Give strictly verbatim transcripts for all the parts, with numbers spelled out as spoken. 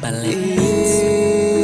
Valente.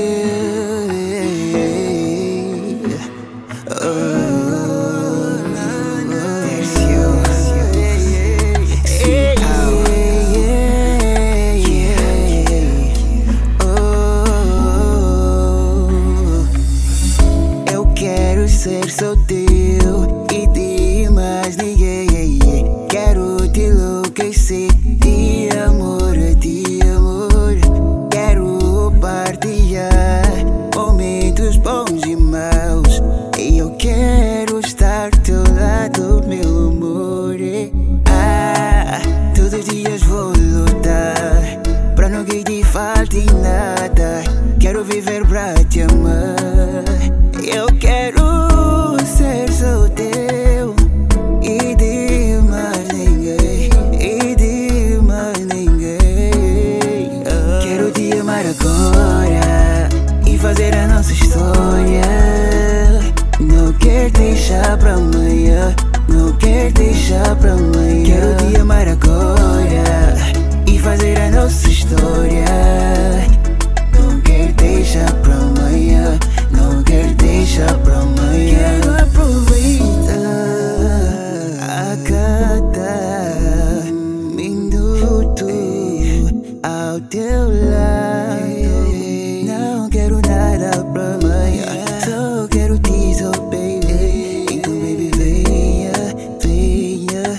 Ser só teu e de mais ninguém. Quero te enlouquecer de amor, de amor. Quero partilhar momentos bons e maus. E eu quero estar ao teu lado, meu amor. Ah, todos os dias vou lutar pra não que te falte nada. Quero viver pra te amar. Eu quero ser só teu e de mais ninguém, e de mais ninguém. Oh. Quero te amar agora e fazer a nossa história. Não quero deixar pra amanhã, não quero deixar pra amanhã. Quero te amar agora e fazer a nossa história. Não quero deixar pra amanhã, não quero deixar pra amanhã. Quero aproveitar a cada minuto ao teu lado. Não quero nada pra amanhã, só quero te só, baby. Então, baby, venha, venha,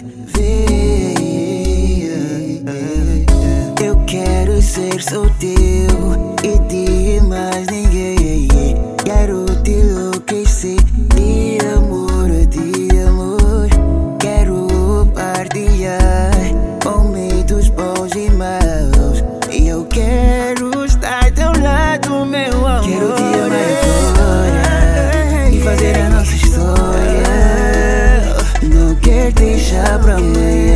venha. Eu quero ser só teu e de mais ninguém. Quero te enlouquecer de amor, de amor. Quero partilhar momentos bons e maus. E eu quero estar ao teu lado, meu amor. Quero te amar agora e fazer a nossa história. Não quero deixar pra amanhã.